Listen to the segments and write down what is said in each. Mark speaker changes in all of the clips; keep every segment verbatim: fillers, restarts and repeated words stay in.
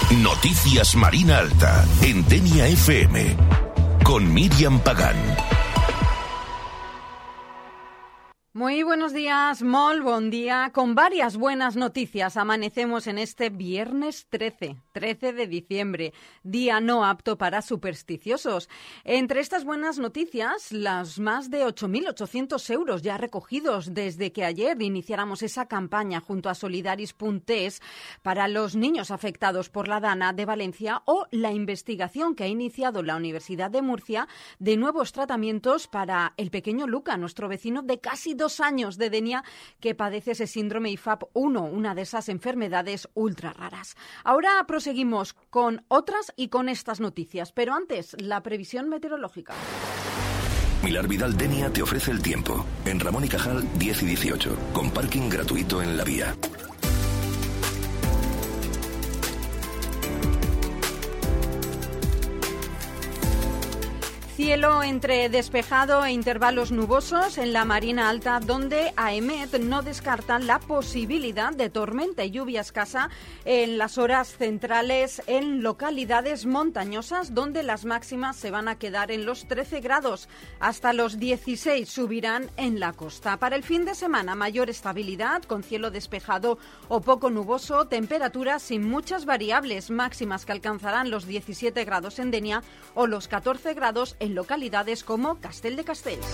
Speaker 1: Noticias Marina Alta, en Denia F M, con Miriam Pagán.
Speaker 2: Muy buenos días, molt bon día. Con varias buenas noticias amanecemos en este viernes trece, trece de diciembre, día no apto para supersticiosos. Entre estas buenas noticias, las más de ocho mil ochocientos euros ya recogidos desde que ayer iniciáramos esa campaña junto a Solidaris punto es para los niños afectados por la Dana de Valencia, o la investigación que ha iniciado la Universidad de Murcia de nuevos tratamientos para el pequeño Luca, nuestro vecino de casi dos años de Denia, que padece ese síndrome I F A P uno, una de esas enfermedades ultra raras. Ahora proseguimos con otras y con estas noticias, pero antes, la previsión meteorológica.
Speaker 1: Milar Vidal Denia te ofrece el tiempo. En Ramón y Cajal diez y dieciocho, con parking gratuito en la vía.
Speaker 2: Cielo entre despejado e intervalos nubosos en la Marina Alta, donde AEMET no descarta la posibilidad de tormenta y lluvia escasa en las horas centrales en localidades montañosas, donde las máximas se van a quedar en los trece grados. Hasta los dieciséis subirán en la costa. Para el fin de semana, mayor estabilidad, con cielo despejado o poco nuboso, temperaturas sin muchas variables, máximas que alcanzarán los diecisiete grados en Denia o los catorce grados en localidades como Castel de Castells.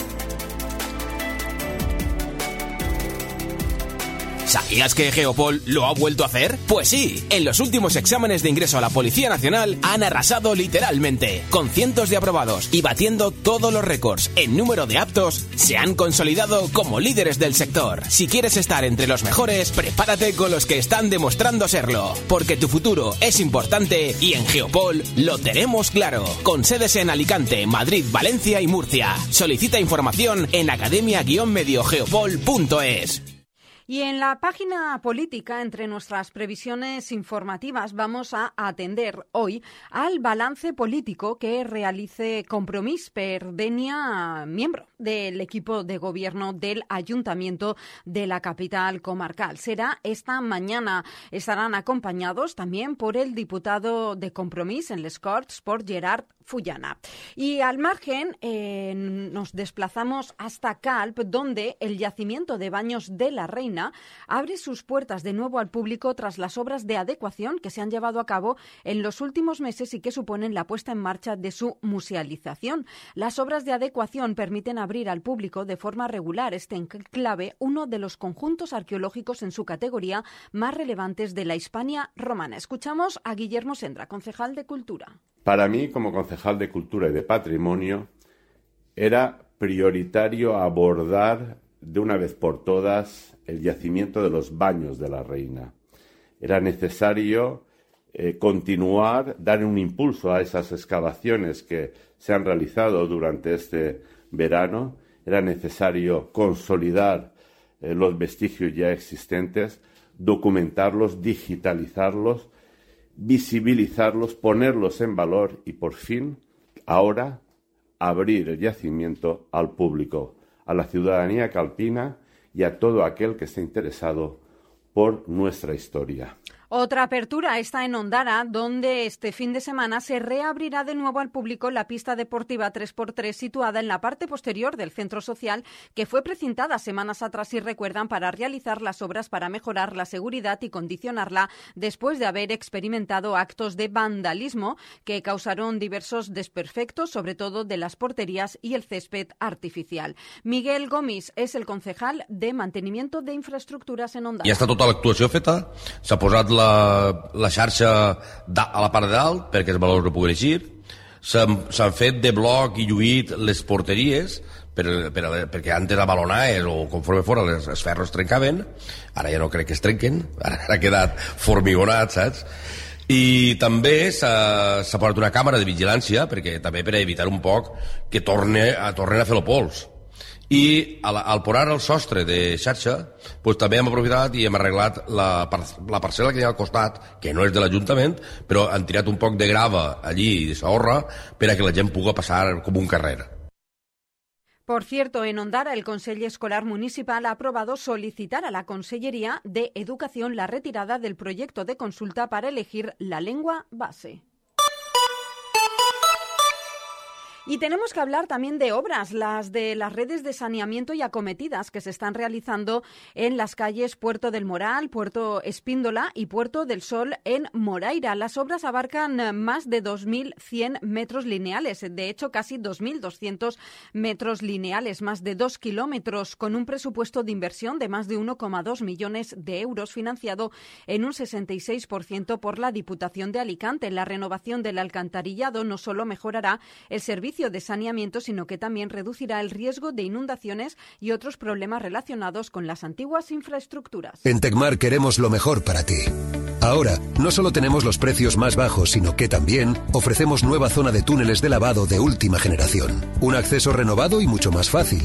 Speaker 3: ¿Sabías que Geopol lo ha vuelto a hacer? Pues sí, en los últimos exámenes de ingreso a la Policía Nacional han arrasado literalmente, con cientos de aprobados y batiendo todos los récords en número de aptos, se han consolidado como líderes del sector. Si quieres estar entre los mejores, prepárate con los que están demostrando serlo, porque tu futuro es importante y en Geopol lo tenemos claro, con sedes en Alicante, Madrid, Valencia y Murcia. Solicita información en academia guion medio geopol punto es.
Speaker 2: Y en la página política, entre nuestras previsiones informativas, vamos a atender hoy al balance político que realice Compromís per Denia, miembro del equipo de gobierno del Ayuntamiento de la capital comarcal. Será esta mañana. Estarán acompañados también por el diputado de Compromís en les Corts, por Gerard Fullana. Y al margen eh, nos desplazamos hasta Calp, donde el yacimiento de Baños de la Reina abre sus puertas de nuevo al público tras las obras de adecuación que se han llevado a cabo en los últimos meses y que suponen la puesta en marcha de su musealización. Las obras de adecuación permiten abrir al público de forma regular este enclave, uno de los conjuntos arqueológicos en su categoría más relevantes de la Hispania romana. Escuchamos a Guillermo Sendra, concejal de Cultura.
Speaker 4: Para mí, como concejal de Cultura y de Patrimonio, era prioritario abordar de una vez por todas el yacimiento de los Baños de la Reina. Era necesario eh, continuar, dar un impulso a esas excavaciones que se han realizado durante este verano. Era necesario consolidar eh, los vestigios ya existentes, documentarlos, digitalizarlos, visibilizarlos, ponerlos en valor y, por fin, ahora, abrir el yacimiento al público, a la ciudadanía calpina y a todo aquel que esté interesado por nuestra historia.
Speaker 2: Otra apertura está en Ondara, donde este fin de semana se reabrirá de nuevo al público la pista deportiva tres por tres situada en la parte posterior del centro social, que fue precintada semanas atrás, si recuerdan, para realizar las obras para mejorar la seguridad y condicionarla después de haber experimentado actos de vandalismo que causaron diversos desperfectos, sobre todo de las porterías y el césped artificial. Miguel Gomis és el concejal de Mantenimiento de Infraestructuras en Ondara.
Speaker 5: Ja està tota l'actuació feta, s'ha posat la, la xarxa a la part de dalt perquè els valors no puguin eixir, s'han fet de bloc i lluït les porteries per, per, perquè antes abalonaves o conforme fora les, els ferros trencaven, ara ja no crec que es trenquen, ara ha quedat formigonat, saps? I també s'ha posat una càmera de vigilància perquè també per evitar un poc que torne a, tornen a fer el pols. I al, al posar el sostre de xarxa pues, també hem aprofitat i hem arreglat la, la parcel·la que hi ha al costat, que no és de l'Ajuntament, però han tirat un poc de grava allí i de sorra per a que la gent pugui passar com un carrer.
Speaker 2: Por cierto, en Ondara, el Consell Escolar Municipal ha aprobado solicitar a la Consellería de Educación la retirada del proyecto de consulta para elegir la lengua base. Y tenemos que hablar también de obras, las de las redes de saneamiento y acometidas que se están realizando en las calles Puerto del Moral, Puerto Espíndola y Puerto del Sol en Moraira. Las obras abarcan más de dos mil cien metros lineales, de hecho casi dos mil doscientos metros lineales, más de dos kilómetros, con un presupuesto de inversión de más de uno coma dos millones de euros, financiado en un sesenta y seis por ciento por la Diputación de Alicante. La renovación del alcantarillado no solo mejorará el servicio de saneamiento, sino que también reducirá el riesgo de inundaciones y otros problemas relacionados con las antiguas infraestructuras.
Speaker 6: En Tecmar queremos lo mejor para ti. Ahora, no solo tenemos los precios más bajos, sino que también ofrecemos nueva zona de túneles de lavado de última generación. Un acceso renovado y mucho más fácil.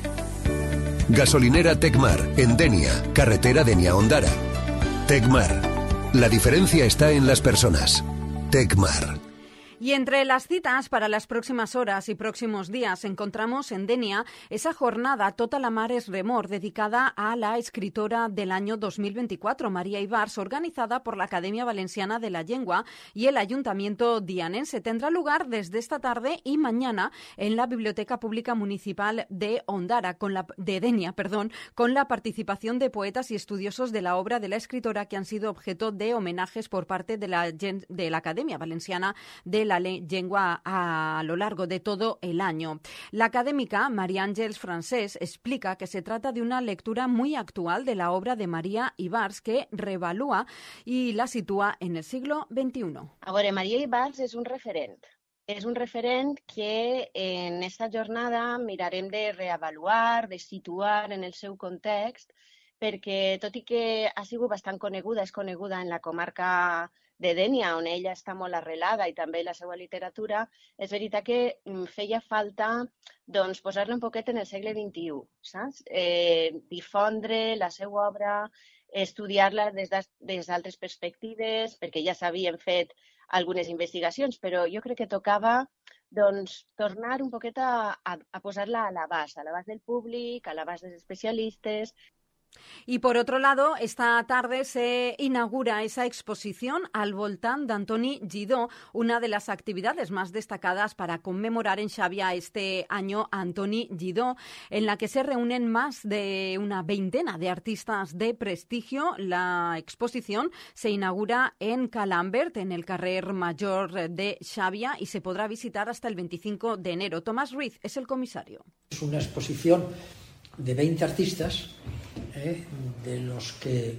Speaker 6: Gasolinera Tecmar, en Denia, carretera Denia-Ondara. Tecmar. La diferencia está en las personas. Tecmar.
Speaker 2: Y entre las citas para las próximas horas y próximos días encontramos en Denia esa jornada Tota la Mar es Remor, dedicada a la escritora del año dos mil veinticuatro, María Ibars, organizada por la Academia Valenciana de la Llengua y el Ayuntamiento dianense. Tendrá lugar desde esta tarde y mañana en la Biblioteca Pública Municipal de Ondara, con la, de Denia, perdón, con la participación de poetas y estudiosos de la obra de la escritora, que han sido objeto de homenajes por parte de la, de la Academia Valenciana de la Llengua a lo largo de todo el año. La académica María Àngels Francés explica que se trata de una lectura muy actual de la obra de María Ibars, que revalúa y la sitúa en el siglo veintiuno.
Speaker 7: A veure, María Ibars és un referent. És un referent que en esta jornada mirarem de reavaluar, de situar en el seu context, perquè tot i que ha sigut bastant coneguda, és coneguda en la comarca de Denia, on ella està molt arrelada, i també la seva literatura, és veritat que feia falta doncs, posar-la un poquet en el segle vint-i-u, saps? Eh, difondre la seva obra, estudiar-la des d'altres perspectives, perquè ja s'havien fet algunes investigacions, però jo crec que tocava doncs, tornar un poquet a, a, a posar-la a l'abast, a l'abast del públic, a l'abast dels especialistes.
Speaker 2: Y por otro lado, esta tarde se inaugura esa exposición al voltant d'Antoni Gidó, una de las actividades más destacadas para conmemorar en Xàbia este año a Antoni Gidó, en la que se reúnen más de una veintena de artistas de prestigio. La exposición se inaugura en Calambert, en el carrer Major de Xàbia, y se podrá visitar hasta el veinticinco de enero. Tomás Ruiz es el comisario.
Speaker 8: Es una exposición de veinte artistas, eh, de los que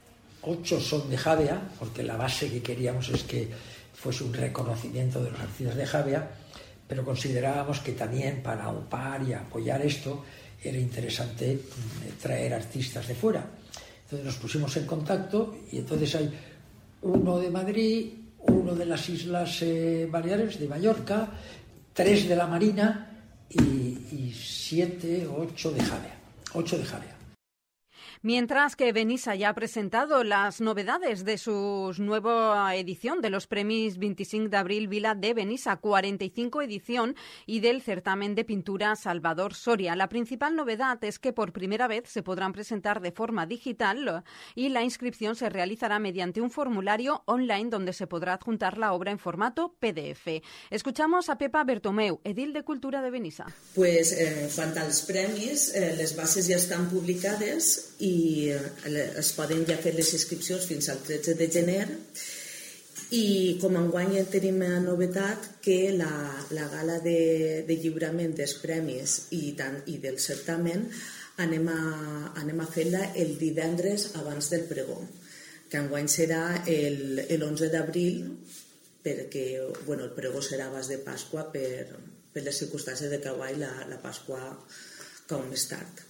Speaker 8: ocho son de Xàbia, porque la base que queríamos es que fuese un reconocimiento de los artistas de Xàbia, pero considerábamos que también para aupar y apoyar esto era interesante eh, traer artistas de fuera. Entonces nos pusimos en contacto y entonces hay uno de Madrid, uno de las Islas eh, Baleares, de Mallorca, tres de la Marina y, y siete o ocho de Xàbia. Ocho de Xàbia.
Speaker 2: Mientras que Benissa ya ha presentado las novedades de su nueva edición de los Premis veinticinc d'abril Vila de Benissa, cuarenta y cinco edición, y del certamen de pintura Salvador Soria. La principal novedad es que por primera vez se podrán presentar de forma digital y la inscripción se realizará mediante un formulario online donde se podrá adjuntar la obra en formato P D F. Escuchamos a Pepa Bertomeu, edil de Cultura de Benissa.
Speaker 9: Pues, eh, quant als premis, eh, les bases ja estan publicades i i es poden ja fer les inscripcions fins al tretze de gener, i com enguany ja tenim la novetat que la, la gala de, de lliurament dels premis i, tant, i del certamen anem a, anem a fer-la el divendres abans del pregó, que enguany serà l'onze d'abril, perquè bueno, el pregó serà abans de Pasqua per, per les circumstàncies de que guai la, la Pasqua cau més tard.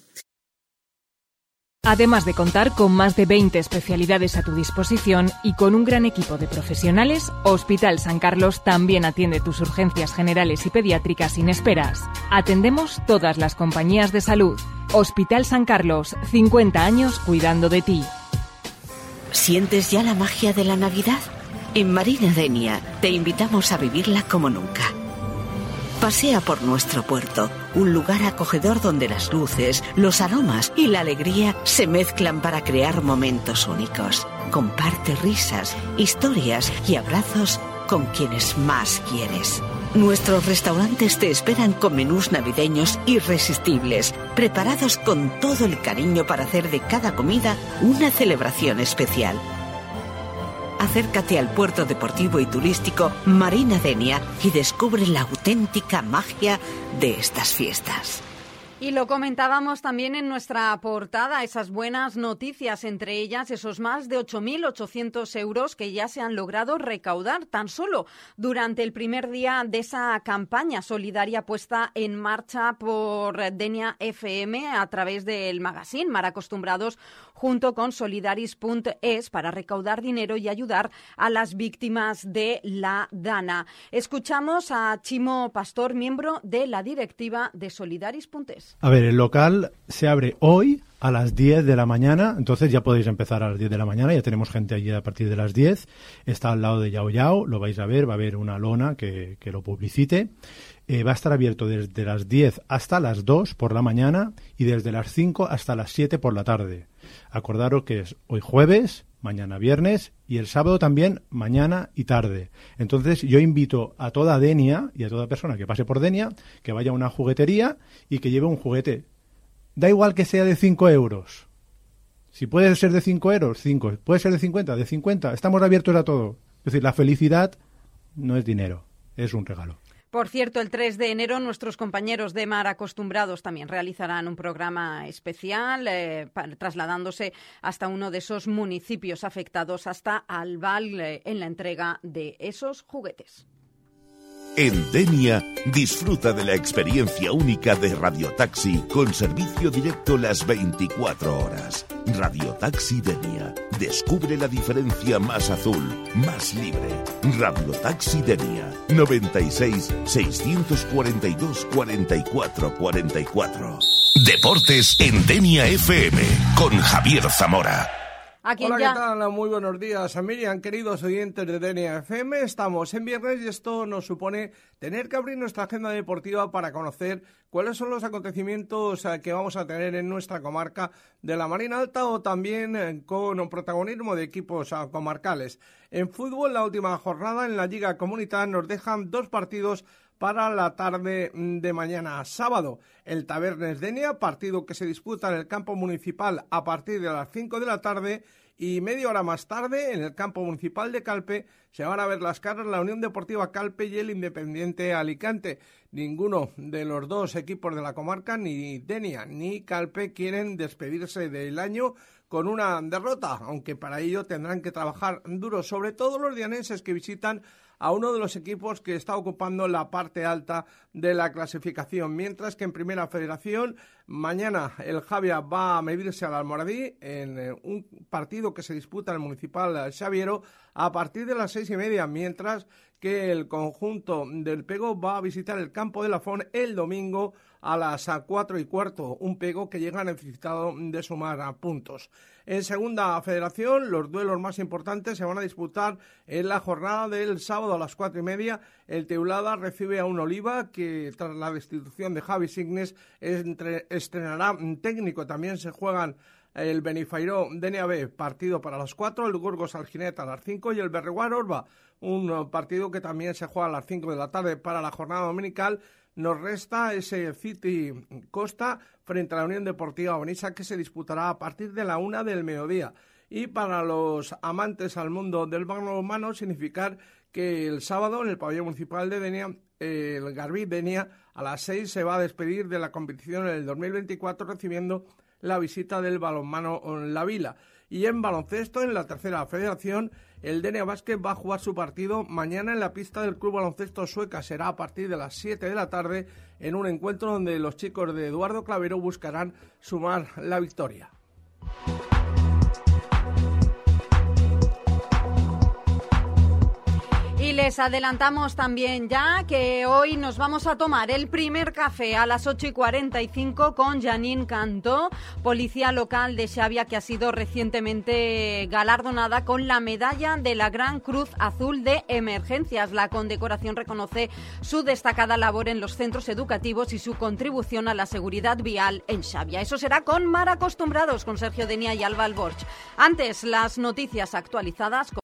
Speaker 10: Además de contar con más de veinte especialidades a tu disposición y con un gran equipo de profesionales, Hospital San Carlos también atiende tus urgencias generales y pediátricas sin esperas. Atendemos todas las compañías de salud. Hospital San Carlos, cincuenta años cuidando de ti.
Speaker 11: ¿Sientes ya la magia de la Navidad? En Marina Denia te invitamos a vivirla como nunca. pasea por nuestro puerto, un lugar acogedor donde las luces, los aromas y la alegría se mezclan para crear momentos únicos. Comparte risas, historias y abrazos con quienes más quieres. Nuestros restaurantes te esperan con menús navideños irresistibles, preparados con todo el cariño para hacer de cada comida una celebración especial. Acércate al puerto deportivo y turístico Marina Denia y descubre la auténtica magia de estas fiestas.
Speaker 2: Y lo comentábamos también en nuestra portada, esas buenas noticias, entre ellas esos más de ocho mil ochocientos euros que ya se han logrado recaudar tan solo durante el primer día de esa campaña solidaria puesta en marcha por Denia F M a través del magazine Mar Acostumbrados junto con solidaris punto es para recaudar dinero y ayudar a las víctimas de la Dana. Escuchamos a Chimo Pastor, miembro de la directiva de solidaris punto es.
Speaker 12: A ver, el local se abre hoy a las diez de la mañana, entonces ya podéis empezar a las diez de la mañana, ya tenemos gente allí a partir de las diez, está al lado de Yao Yao, lo vais a ver, va a haber una lona que, que lo publicite, eh, va a estar abierto desde las diez hasta las dos por la mañana y desde las cinco hasta las siete por la tarde. Acordaros que es hoy jueves, mañana viernes y el sábado también mañana y tarde. Entonces yo invito a toda Denia y a toda persona que pase por Denia que vaya a una juguetería y que lleve un juguete. Da igual que sea de cinco euros. Si puede ser de cinco euros, cinco. Puede ser de cincuenta, de cincuenta. Estamos abiertos a todo. Es decir, la felicidad no es dinero, es un regalo.
Speaker 2: Por cierto, el tres de enero nuestros compañeros de Mar Acostumbrados también realizarán un programa especial eh, para, trasladándose hasta uno de esos municipios afectados, hasta Albal, eh, en la entrega de esos juguetes.
Speaker 13: En Denia, disfruta de la experiencia única de Radiotaxi con servicio directo las veinticuatro horas. Radiotaxi Denia. Descubre la diferencia más azul, más libre. Radiotaxi Denia. noventa y seis, seiscientos cuarenta y dos, cuarenta y cuatro cuarenta y cuatro. Deportes en Denia F M con Javier Zamora.
Speaker 14: Hola,
Speaker 2: ya...
Speaker 14: ¿qué tal? Muy buenos días, Miriam, queridos oyentes de Denia F M. Estamos en viernes y esto nos supone tener que abrir nuestra agenda deportiva para conocer cuáles son los acontecimientos que vamos a tener en nuestra comarca de la Marina Alta o también con un protagonismo de equipos comarcales. En fútbol, la última jornada en la Liga Comunitaria nos dejan dos partidos para la tarde de mañana sábado. El Tabernes Denia, partido que se disputa en el campo municipal a partir de las cinco de la tarde, y media hora más tarde en el campo municipal de Calpe se van a ver las caras la Unión Deportiva Calpe y el Independiente Alicante. Ninguno de los dos equipos de la comarca, ni Denia ni Calpe, quieren despedirse del año con una derrota, aunque para ello tendrán que trabajar duro, sobre todo los dianenses que visitan a uno de los equipos que está ocupando la parte alta de la clasificación, mientras que en Primera Federación mañana el Javia va a medirse al Almoradí en un partido que se disputa en el Municipal Xaviero a partir de las seis y media, mientras que el conjunto del Pego va a visitar el campo de Lafón el domingo a las cuatro y cuarto, un Pego que llega necesitado de sumar a puntos. En Segunda Federación, los duelos más importantes se van a disputar en la jornada del sábado a las cuatro y media. El Teulada recibe a un Oliva que, tras la destitución de Javi Signes, entre, estrenará técnico. También se juegan el Benifairó Denia B, partido para las cuatro, el Gorgos Alginet a las cinco y el Berreguar Orba, un partido que también se juega a las cinco de la tarde para la jornada dominical. Nos resta ese City Costa frente a la Unión Deportiva Bonisa que se disputará a partir de la una del mediodía. Y para los amantes al mundo del balonmano, significar que el sábado en el pabellón municipal de Denia, el Garbí Denia, a las seis se va a despedir de la competición en el dos mil veinticuatro recibiendo la visita del balonmano La Vila. Y en baloncesto, en la Tercera Federación, el Denia Basket va a jugar su partido mañana en la pista del Club Baloncesto Sueca. Será a partir de las siete de la tarde en un encuentro donde los chicos de Eduardo Clavero buscarán sumar la victoria.
Speaker 2: Y les adelantamos también ya que hoy nos vamos a tomar el primer café a las ocho y cuarenta y cinco con Janine Cantó, policía local de Xavia, que ha sido recientemente galardonada con la medalla de la Gran Cruz Azul de Emergencias. La condecoración reconoce su destacada labor en los centros educativos y su contribución a la seguridad vial en Xavia. Eso será con Mar Acostumbrados, con Sergio Denia y Alba Alborch. Antes, las noticias actualizadas.